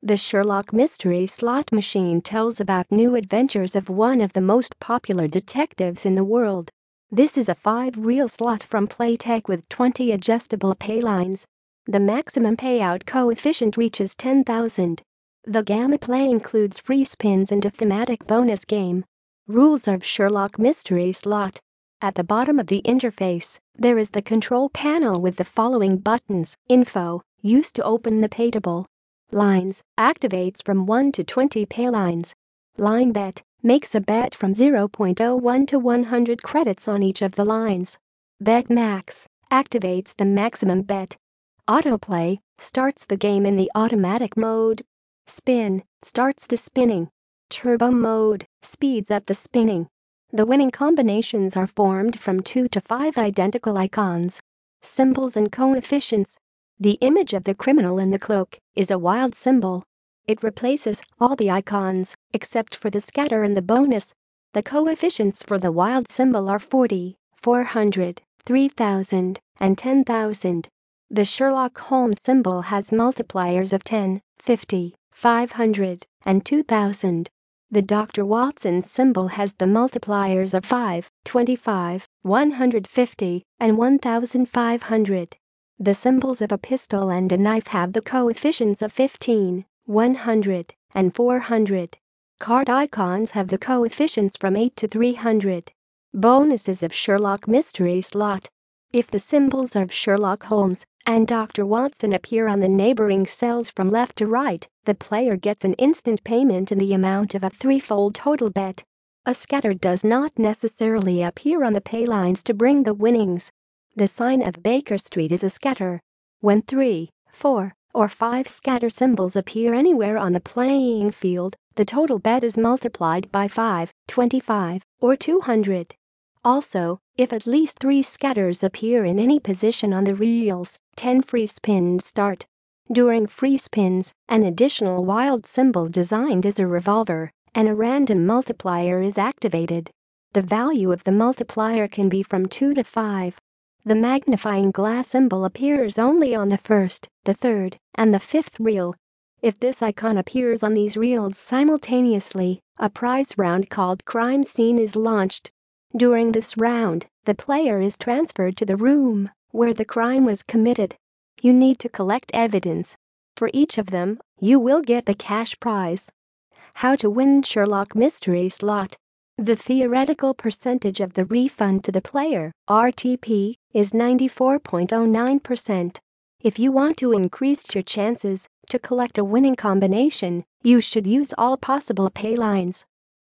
The Sherlock Mystery Slot Machine tells about new adventures of one of the most popular detectives in the world. This is a 5-reel slot from Playtech with 20 adjustable paylines. The maximum payout coefficient reaches 10,000. The gameplay includes free spins and a thematic bonus game. Rules of Sherlock Mystery Slot. At the bottom of the interface, there is the control panel with the following buttons: Info, used to open the payable. Lines, activates from 1 to 20 paylines. Line Bet, makes a bet from 0.01 to 100 credits on each of the lines. Bet Max, activates the maximum bet. Autoplay, starts the game in the automatic mode. Spin, starts the spinning. Turbo mode, speeds up the spinning. The winning combinations are formed from 2 to 5 identical icons. Symbols and coefficients. The image of the criminal in the cloak is a wild symbol. It replaces all the icons except for the scatter and the bonus. The coefficients for the wild symbol are 40, 400, 3000, and 10,000. The Sherlock Holmes symbol has multipliers of 10, 50, 500, and 2000. The Dr. Watson symbol has the multipliers of 5, 25, 150, and 1500. The symbols of a pistol and a knife have the coefficients of 15, 100, and 400. Card icons have the coefficients from 8 to 300. Bonuses of Sherlock Mystery Slot. If the symbols of Sherlock Holmes and Dr. Watson appear on the neighboring cells from left to right, the player gets an instant payment in the amount of a 3-fold total bet. A scatter does not necessarily appear on the paylines to bring the winnings. The sign of Baker Street is a scatter. When 3, 4, or 5 scatter symbols appear anywhere on the playing field, the total bet is multiplied by 5, 25, or 200. Also, if at least 3 scatters appear in any position on the reels, 10 free spins start. During free spins, an additional wild symbol designed as a revolver and a random multiplier is activated. The value of the multiplier can be from 2 to 5. The magnifying glass symbol appears only on the first, the third, and the 5th reel. If this icon appears on these reels simultaneously, a prize round called Crime Scene is launched. During this round, the player is transferred to the room where the crime was committed. You need to collect evidence. For each of them, you will get the cash prize. How to win Sherlock Mystery Slot. The theoretical percentage of the refund to the player, RTP, is 94.09%. If you want to increase your chances to collect a winning combination, you should use all possible paylines.